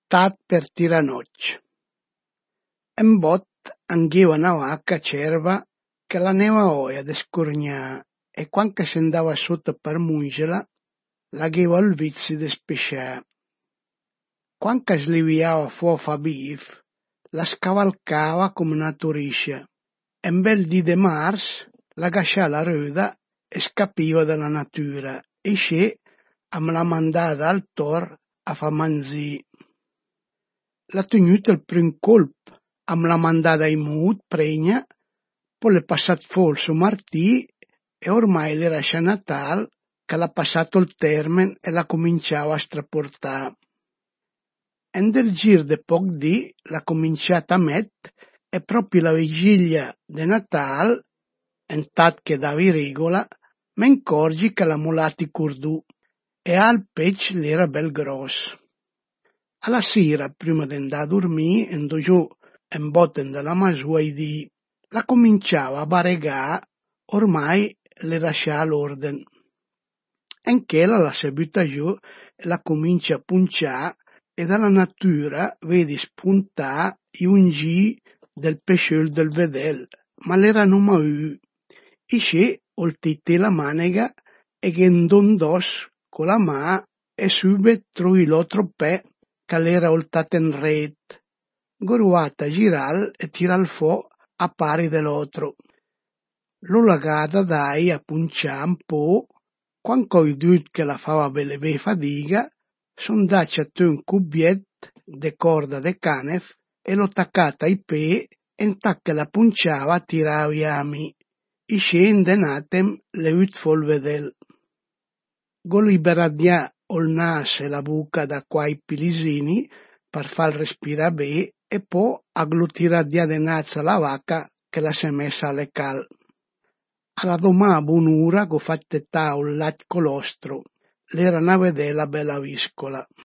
tat per tiranoc. En bot angheva una vacca cerva che l'aneva oia de scorgnà e quan che s'andava sotto per mungela, l'agheva il vizi de spescià. Quan che sliviava fuofa bif, la scavalcava come una turiscia. En bel dì de mars, la gascià la röda e scapiva dalla natura, e sce am la mandata al tor a fa manzì. L'ha tenuta il prim colp, am la mandata ai mut, pregna, poi l'è passat folso martì e ormai l'era scia Natal che l'ha passato il termen e la cominciava a straportà. En del gir de poc dì l'ha cominciata a met e proprio la vigilia de Natal, entat che davi regola, m'encorgi che la mulati curdù e al pec l'era bel gros. Alla sera, prima d'andà a dormì, ando giù en botten della masua i dì, la cominciava a baregà, ormai le lascià l'orden. En chela la se butta giù e la comincia a puncià e dalla natura vedi spuntà i ungì del pesciol del vedel, ma l'erano maù. Isce oltite la manega e gendondos con la mà e subet trovi l'altro pè che l'era oltata in ret. Goruata giral e tiral fo a pari dell'altro. Lo lagata dai a puncià un po', quan coi dut che la fava belle fadiga, son daci a te un cubbiet de corda de canef e lo taccata ai pe e che la punciava tiravi a mi. Isce indenatem le ut fol vedel. Go liberadià il nas e la buca da quai pilisini per far respira be e poi agglutiradia de nazza la vacca che la s'è messa alle cal. Alla domà bunura go fatte un lat colostro, l'era una vedela bella viscola.